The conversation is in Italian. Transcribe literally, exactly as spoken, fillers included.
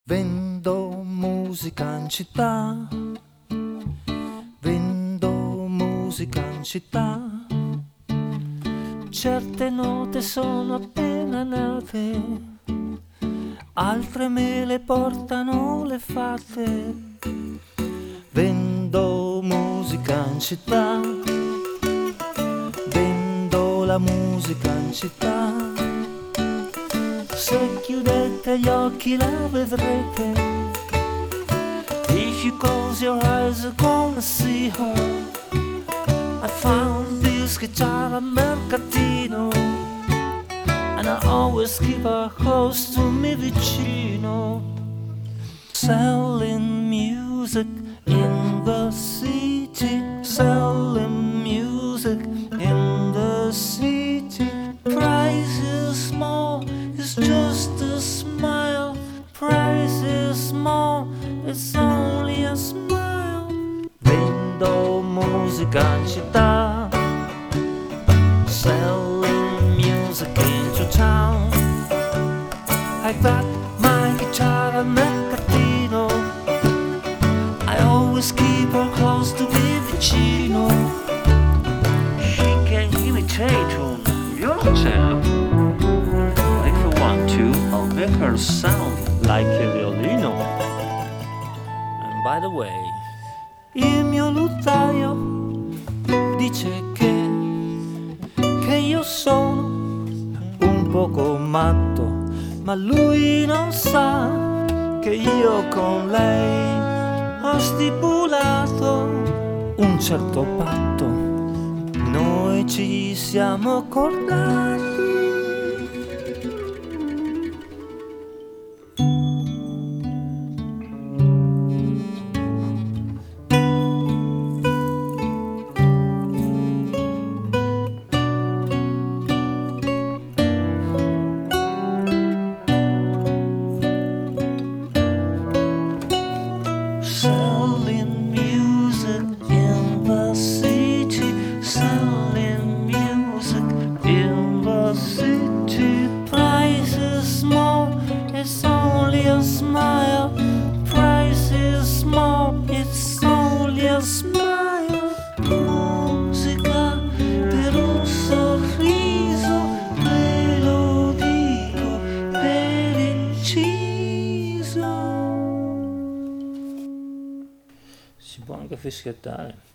Vendo musica in città, vendo musica in città. Certe note sono appena nate, altre me le portano le fate. Vendo musica in città, vendo la musica in città. Se chiudete gli occhi la vedrete. If you close your eyes you're gonna see her. I found this guitar at Mercatino, and I always keep her close to me vicino. Selling music in the city, selling music in the city. Price is small, it's just a smile. Price is small, it's only a smile. Vendo musica in città, selling music into town. I got my guitar at Mercatino, I always keep her close to me vicino. She can imitate un violoncello. If you want to, I'll make her sound like a violino. And by the way, il mio luttaio dice che, che io sono un poco matto, ma lui non sa che io con lei ho stipulato un certo patto. Noi ci siamo accordati. Selling music in the city, selling music in the city. Price is small, it's only a smile. Price is small, it's only a smile. Musica per un sorriso, ve lo dico per inciso. si può anche fischiettare.